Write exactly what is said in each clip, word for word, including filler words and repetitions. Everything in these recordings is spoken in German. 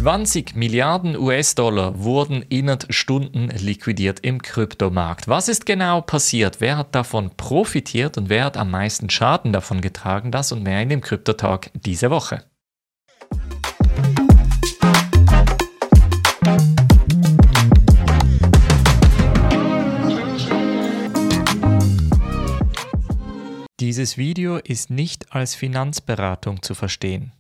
zwanzig Milliarden U S-Dollar wurden innerhalb Stunden liquidiert im Kryptomarkt. Was ist genau passiert? Wer hat davon profitiert und wer hat am meisten Schaden davon getragen? Das und mehr in dem Krypto-Talk diese Woche. Dieses Video ist nicht als Finanzberatung zu verstehen.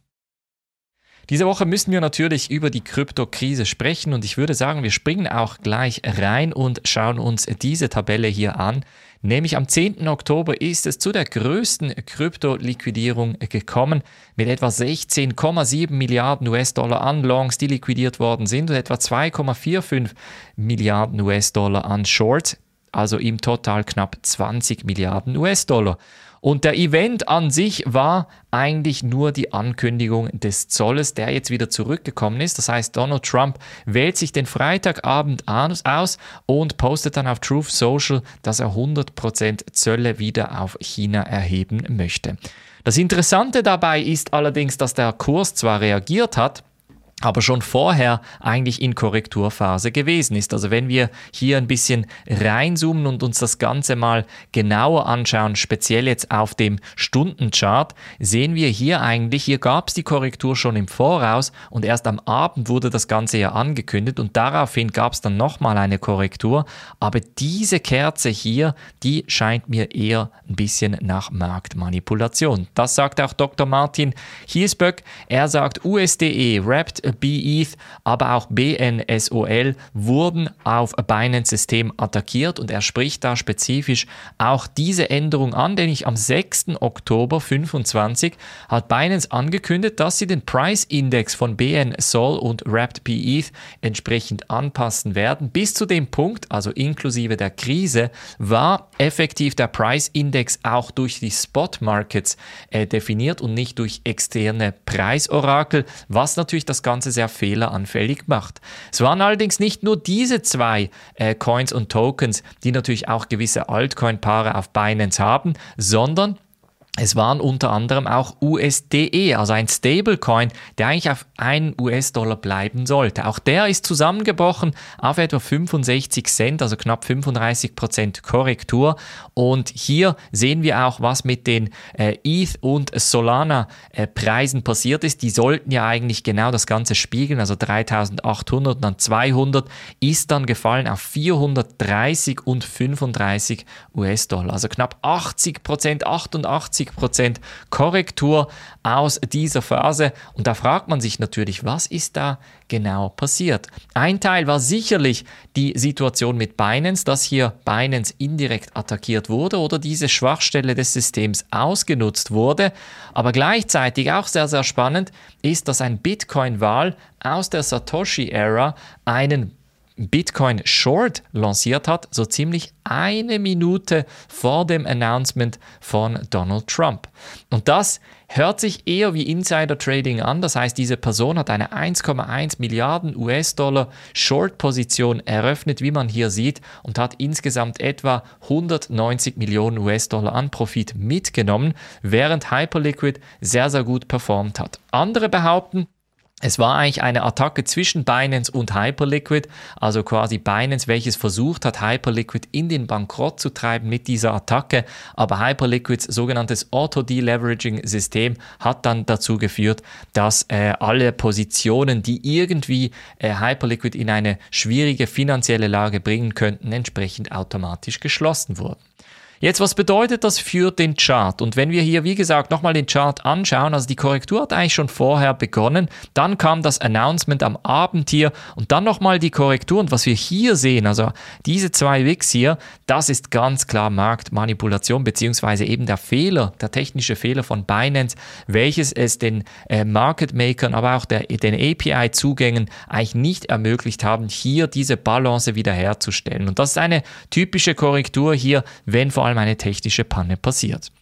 Diese Woche müssen wir natürlich über die Kryptokrise sprechen und ich würde sagen, wir springen auch gleich rein und schauen uns diese Tabelle hier an. Nämlich am zehnten Oktober ist es zu der größten Krypto-Liquidierung gekommen mit etwa sechzehn Komma sieben Milliarden U S-Dollar an Longs, die liquidiert worden sind und etwa zwei Komma fünfundvierzig Milliarden U S-Dollar an Shorts, also im Total knapp zwanzig Milliarden U S-Dollar. Und der Event an sich war eigentlich nur die Ankündigung des Zolles, der jetzt wieder zurückgekommen ist. Das heißt, Donald Trump wählt sich den Freitagabend aus und postet dann auf Truth Social, dass er hundert Prozent Zölle wieder auf China erheben möchte. Das Interessante dabei ist allerdings, dass der Kurs zwar reagiert hat, aber schon vorher eigentlich in Korrekturphase gewesen ist. Also wenn wir hier ein bisschen reinzoomen und uns das Ganze mal genauer anschauen, speziell jetzt auf dem Stundenchart, sehen wir hier eigentlich, hier gab es die Korrektur schon im Voraus und erst am Abend wurde das Ganze ja angekündigt und daraufhin gab es dann nochmal eine Korrektur. Aber diese Kerze hier, die scheint mir eher ein bisschen nach Marktmanipulation. Das sagt auch Doktor Martin Hiesböck. Er sagt, U S D E, Wrapped B E T H, aber auch B N S O L wurden auf Binance-System attackiert und er spricht da spezifisch auch diese Änderung an, denn ich am sechsten Oktober fünfundzwanzig hat Binance angekündigt, dass sie den Price-Index von B N S O L und Wrapped B E T H entsprechend anpassen werden. Bis zu dem Punkt, also inklusive der Krise, war effektiv der Price-Index auch durch die Spot-Markets äh, definiert und nicht durch externe Preisorakel, was natürlich das Ganze sehr fehleranfällig macht. Es waren allerdings nicht nur diese zwei äh, Coins und Tokens, die natürlich auch gewisse Altcoin-Paare auf Binance haben, sondern es waren unter anderem auch U S D E, also ein Stablecoin, der eigentlich auf einen U S-Dollar bleiben sollte. Auch der ist zusammengebrochen auf etwa fünfundsechzig Cent, also knapp fünfunddreißig Prozent Korrektur. Und hier sehen wir auch, was mit den äh, E T H und Solana-Preisen äh, passiert ist. Die sollten ja eigentlich genau das Ganze spiegeln, also dreitausendachthundert und dann zweihundert ist dann gefallen auf vierhundertdreißig und fünfunddreißig U S-Dollar. Also knapp achtzig Prozent, achtundachtzig Prozent Korrektur aus dieser Phase. Und da fragt man sich natürlich, was ist da genau passiert? Ein Teil war sicherlich die Situation mit Binance, dass hier Binance indirekt attackiert wurde oder diese Schwachstelle des Systems ausgenutzt wurde. Aber gleichzeitig auch sehr, sehr spannend ist, dass ein Bitcoin-Wal aus der Satoshi-Ära einen Bitcoin Short lanciert hat, so ziemlich eine Minute vor dem Announcement von Donald Trump. Und das hört sich eher wie Insider-Trading an, das heißt, diese Person hat eine eins Komma eins Milliarden U S-Dollar Short-Position eröffnet, wie man hier sieht, und hat insgesamt etwa hundertneunzig Millionen U S-Dollar an Profit mitgenommen, während Hyperliquid sehr, sehr gut performt hat. Andere behaupten, es war eigentlich eine Attacke zwischen Binance und Hyperliquid, also quasi Binance, welches versucht hat, Hyperliquid in den Bankrott zu treiben mit dieser Attacke, aber Hyperliquids sogenanntes Auto-Deleveraging-System hat dann dazu geführt, dass äh, alle Positionen, die irgendwie äh, Hyperliquid in eine schwierige finanzielle Lage bringen könnten, entsprechend automatisch geschlossen wurden. Jetzt, was bedeutet das für den Chart? Und wenn wir hier, wie gesagt, nochmal den Chart anschauen, also die Korrektur hat eigentlich schon vorher begonnen, dann kam das Announcement am Abend hier und dann nochmal die Korrektur. Und was wir hier sehen, also diese zwei Wicks hier, das ist ganz klar Marktmanipulation, beziehungsweise eben der Fehler, der technische Fehler von Binance, welches es den äh, Market Makern, aber auch der, den A P I-Zugängen eigentlich nicht ermöglicht haben, hier diese Balance wiederherzustellen. Und das ist eine typische Korrektur hier, wenn vor allem eine technische Panne passiert.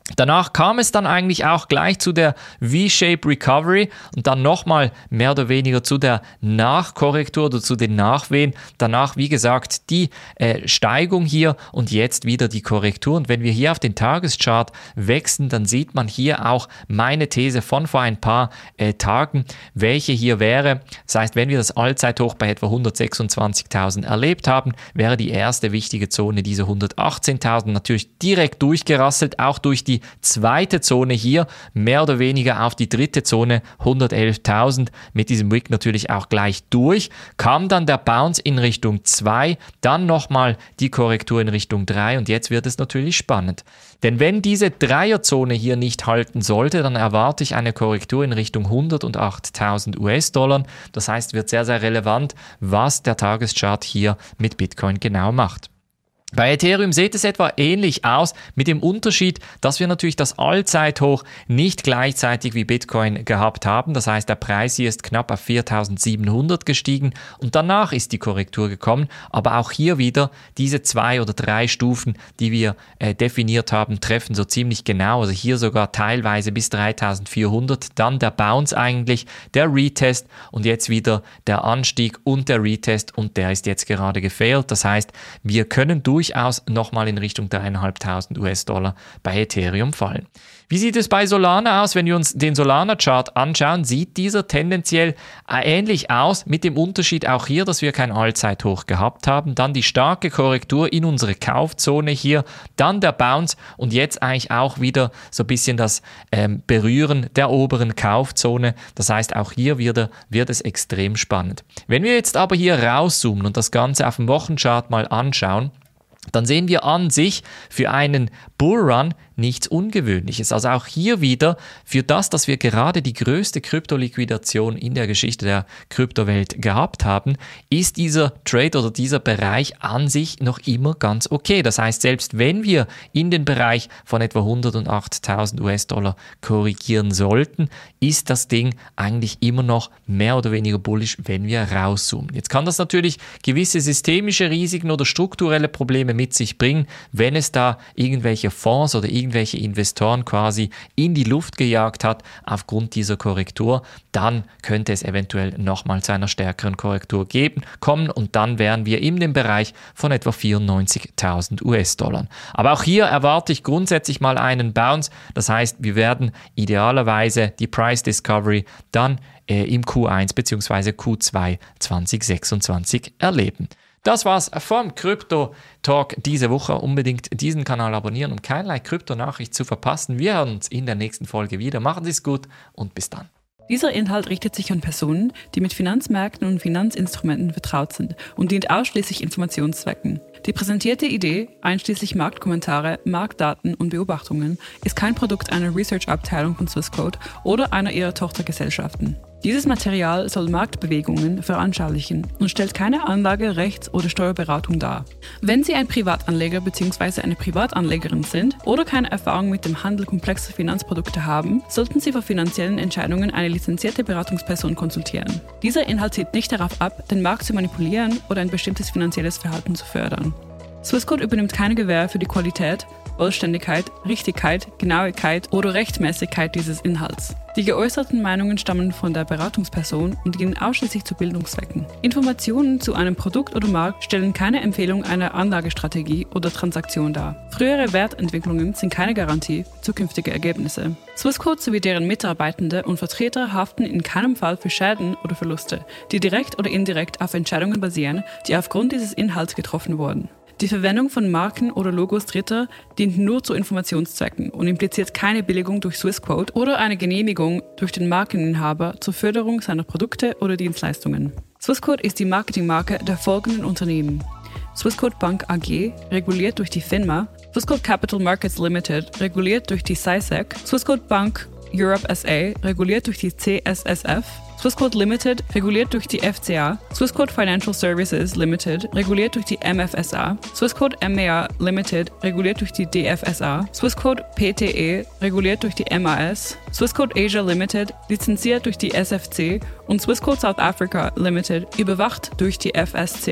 Danach kam es dann eigentlich auch gleich zu der V-Shape Recovery und dann nochmal mehr oder weniger zu der Nachkorrektur oder zu den Nachwehen. Danach, wie gesagt, die äh, Steigung hier und jetzt wieder die Korrektur. Und wenn wir hier auf den Tageschart wechseln, dann sieht man hier auch meine These von vor ein paar äh, Tagen, welche hier wäre. Das heißt, wenn wir das Allzeithoch bei etwa hundertsechsundzwanzigtausend erlebt haben, wäre die erste wichtige Zone diese hundertachtzehntausend natürlich direkt durchgerasselt, auch durch die zweite Zone hier, mehr oder weniger auf die dritte Zone, hundertelftausend, mit diesem Wick natürlich auch gleich durch, kam dann der Bounce in Richtung zwei, dann nochmal die Korrektur in Richtung drei und jetzt wird es natürlich spannend. Denn wenn diese Dreierzone hier nicht halten sollte, dann erwarte ich eine Korrektur in Richtung hundertachttausend US-Dollar. Das heißt, wird sehr, sehr relevant, was der Tageschart hier mit Bitcoin genau macht. Bei Ethereum sieht es etwa ähnlich aus, mit dem Unterschied, dass wir natürlich das Allzeithoch nicht gleichzeitig wie Bitcoin gehabt haben. Das heißt, der Preis hier ist knapp auf viertausendsiebenhundert gestiegen und danach ist die Korrektur gekommen. Aber auch hier wieder diese zwei oder drei Stufen, die wir äh, definiert haben, treffen so ziemlich genau. Also hier sogar teilweise bis dreitausendvierhundert. Dann der Bounce eigentlich, der Retest und jetzt wieder der Anstieg und der Retest und der ist jetzt gerade gefailt. Das heißt, wir können durch durchaus nochmal in Richtung dreieinhalbtausend US-Dollar bei Ethereum fallen. Wie sieht es bei Solana aus? Wenn wir uns den Solana-Chart anschauen, sieht dieser tendenziell ähnlich aus, mit dem Unterschied auch hier, dass wir kein Allzeithoch gehabt haben. Dann die starke Korrektur in unsere Kaufzone hier, dann der Bounce und jetzt eigentlich auch wieder so ein bisschen das ähm, Berühren der oberen Kaufzone. Das heißt, auch hier wieder wird es extrem spannend. Wenn wir jetzt aber hier rauszoomen und das Ganze auf dem Wochenchart mal anschauen, dann sehen wir an sich für einen Bullrun nichts Ungewöhnliches. Also auch hier wieder für das, dass wir gerade die größte Kryptoliquidation in der Geschichte der Kryptowelt gehabt haben, ist dieser Trade oder dieser Bereich an sich noch immer ganz okay. Das heißt, selbst wenn wir in den Bereich von etwa hundertachttausend US-Dollar korrigieren sollten, ist das Ding eigentlich immer noch mehr oder weniger bullish, wenn wir rauszoomen. Jetzt kann das natürlich gewisse systemische Risiken oder strukturelle Probleme mit sich bringen, wenn es da irgendwelche Fonds oder irgendwelche Investoren quasi in die Luft gejagt hat aufgrund dieser Korrektur, dann könnte es eventuell nochmal zu einer stärkeren Korrektur geben, kommen und dann wären wir in dem Bereich von etwa vierundneunzigtausend US-Dollar. Aber auch hier erwarte ich grundsätzlich mal einen Bounce, das heißt, wir werden idealerweise die Price Discovery dann äh, im Q eins bzw. Q zwei zwanzig sechsundzwanzig erleben. Das war's vom Krypto Talk diese Woche. Unbedingt diesen Kanal abonnieren, um keinerlei Krypto-Nachricht zu verpassen. Wir hören uns in der nächsten Folge wieder. Machen Sie es gut und bis dann. Dieser Inhalt richtet sich an Personen, die mit Finanzmärkten und Finanzinstrumenten vertraut sind und dient ausschließlich Informationszwecken. Die präsentierte Idee, einschließlich Marktkommentare, Marktdaten und Beobachtungen, ist kein Produkt einer Research-Abteilung von Swissquote oder einer ihrer Tochtergesellschaften. Dieses Material soll Marktbewegungen veranschaulichen und stellt keine Anlage-, Rechts- oder Steuerberatung dar. Wenn Sie ein Privatanleger bzw. eine Privatanlegerin sind oder keine Erfahrung mit dem Handel komplexer Finanzprodukte haben, sollten Sie für finanziellen Entscheidungen eine lizenzierte Beratungsperson konsultieren. Dieser Inhalt zielt nicht darauf ab, den Markt zu manipulieren oder ein bestimmtes finanzielles Verhalten zu fördern. Swissquote übernimmt keine Gewähr für die Qualität, Vollständigkeit, Richtigkeit, Genauigkeit oder Rechtmäßigkeit dieses Inhalts. Die geäußerten Meinungen stammen von der Beratungsperson und dienen ausschließlich zu Bildungszwecken. Informationen zu einem Produkt oder Markt stellen keine Empfehlung einer Anlagestrategie oder Transaktion dar. Frühere Wertentwicklungen sind keine Garantie für zukünftige Ergebnisse. Swissquote sowie deren Mitarbeitende und Vertreter haften in keinem Fall für Schäden oder Verluste, die direkt oder indirekt auf Entscheidungen basieren, die aufgrund dieses Inhalts getroffen wurden. Die Verwendung von Marken oder Logos Dritter dient nur zu Informationszwecken und impliziert keine Billigung durch Swissquote oder eine Genehmigung durch den Markeninhaber zur Förderung seiner Produkte oder Dienstleistungen. Swissquote ist die Marketingmarke der folgenden Unternehmen: Swissquote Bank A G, reguliert durch die FINMA, Swissquote Capital Markets Limited, reguliert durch die S I S E C, Swissquote Bank Europe S A, reguliert durch die C S S F, Swissquote Limited, reguliert durch die F C A, Swissquote Financial Services Limited, reguliert durch die M F S A, Swissquote M A A Limited, reguliert durch die D F S A, Swissquote P T E, reguliert durch die M A S, Swissquote Asia Limited, lizenziert durch die S F C und Swissquote South Africa Limited, überwacht durch die F S C A.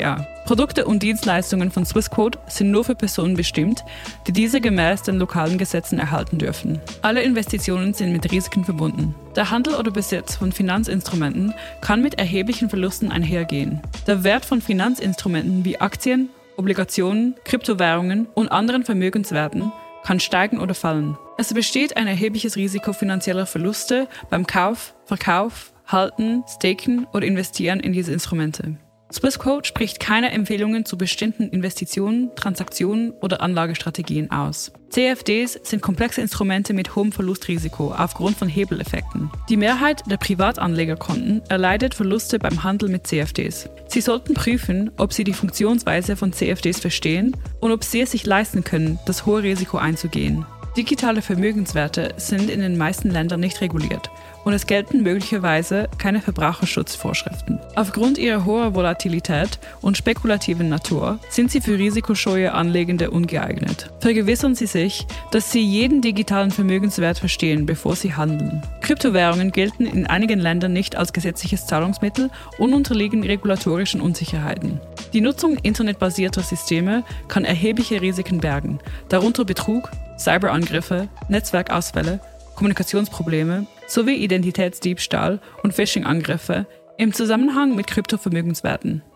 Produkte und Dienstleistungen von Swissquote sind nur für Personen bestimmt, die diese gemäß den lokalen Gesetzen erhalten dürfen. Alle Investitionen sind mit Risiken verbunden. Der Handel oder Besitz von Finanzinstrumenten kann mit erheblichen Verlusten einhergehen. Der Wert von Finanzinstrumenten wie Aktien, Obligationen, Kryptowährungen und anderen Vermögenswerten kann steigen oder fallen. Es besteht ein erhebliches Risiko finanzieller Verluste beim Kauf, Verkauf, Halten, Staken oder Investieren in diese Instrumente. Swissquote spricht keine Empfehlungen zu bestimmten Investitionen, Transaktionen oder Anlagestrategien aus. C F Ds sind komplexe Instrumente mit hohem Verlustrisiko aufgrund von Hebeleffekten. Die Mehrheit der Privatanlegerkonten erleidet Verluste beim Handel mit C F Ds. Sie sollten prüfen, ob Sie die Funktionsweise von C F Ds verstehen und ob Sie es sich leisten können, das hohe Risiko einzugehen. Digitale Vermögenswerte sind in den meisten Ländern nicht reguliert und es gelten möglicherweise keine Verbraucherschutzvorschriften. Aufgrund ihrer hohen Volatilität und spekulativen Natur sind sie für risikoscheue Anlegende ungeeignet. Vergewissern Sie sich, dass Sie jeden digitalen Vermögenswert verstehen, bevor Sie handeln. Kryptowährungen gelten in einigen Ländern nicht als gesetzliches Zahlungsmittel und unterliegen regulatorischen Unsicherheiten. Die Nutzung internetbasierter Systeme kann erhebliche Risiken bergen, darunter Betrug, Cyberangriffe, Netzwerkausfälle, Kommunikationsprobleme sowie Identitätsdiebstahl und Phishing-Angriffe im Zusammenhang mit Kryptovermögenswerten.